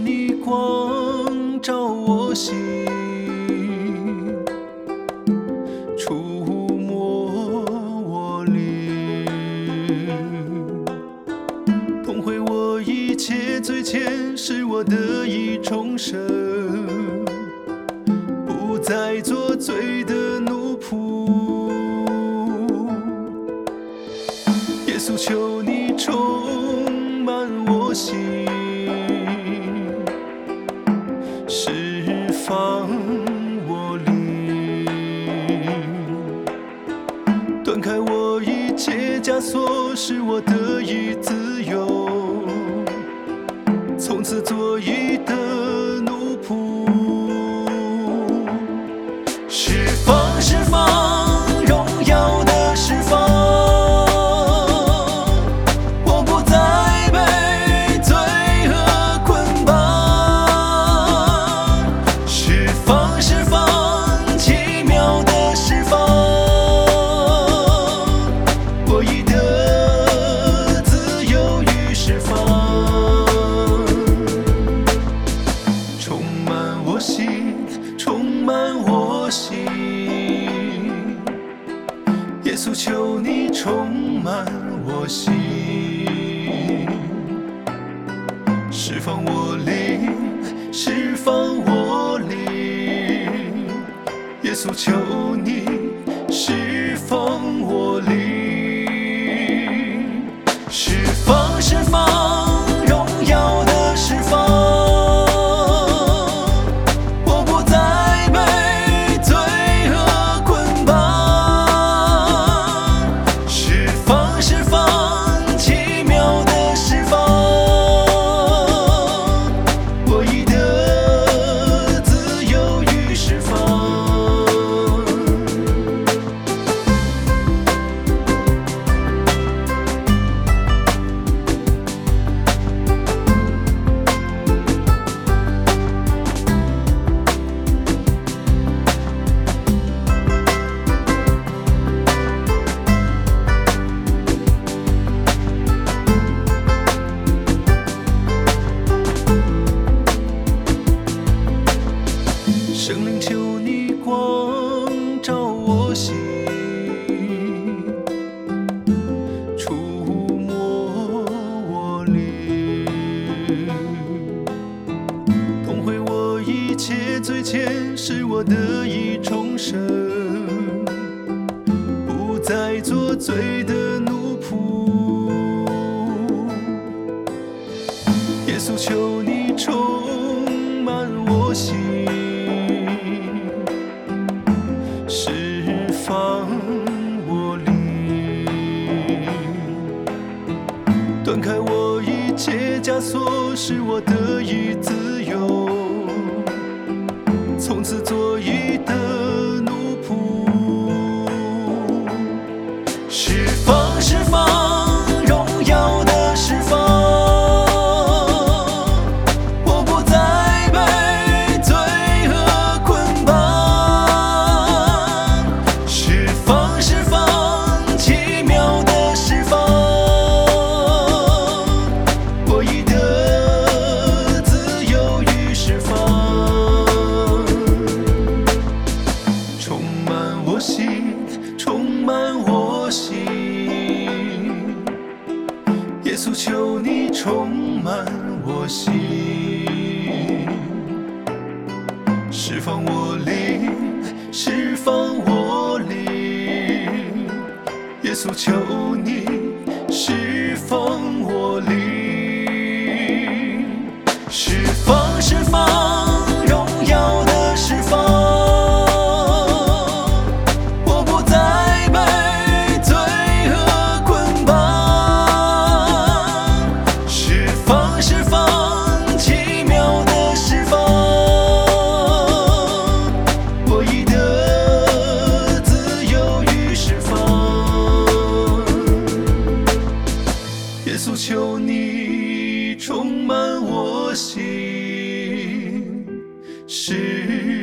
你光照我心，触摸我灵，痛悔我一切罪愆，使我得以重生，不再做罪的奴仆。耶稣，求你充满我心，释放我灵，断开我一切枷锁，使我得以自由，从此做义的奴仆。释放，释放，荣耀的释放，我不再被罪恶捆绑。释放，释放，奇妙的释放，我已得自由与释放，充满我心，充满我心。耶稣，求你充满我心，释放我灵，释放我灵。耶稣，求你释放我灵，释放，释放，荣耀的释放，我不再被罪恶捆绑。释放，释放，奇妙的释放，我已得自由与释放。圣灵，求你光照我心，触摸我灵，痛悔我一切罪愆，使我得以重生，不再做罪的奴仆。耶稣，求你充满我心，释放我灵，断开我一切枷锁，使我得以自由，从此做义的奴仆。释放，释放，荣耀的释放，我不再被罪恶捆绑。释放，释放，奇妙的释放，我已得自由与释放。充满我心，充满我心。耶稣，求你充满我心，释放我灵，释放我灵。耶稣，求你释放我灵，释放，释放，荣耀的释放，我不再被罪恶捆绑。释放，释放，奇妙的释放，我已得自由与释放。耶稣，求你充满我心，释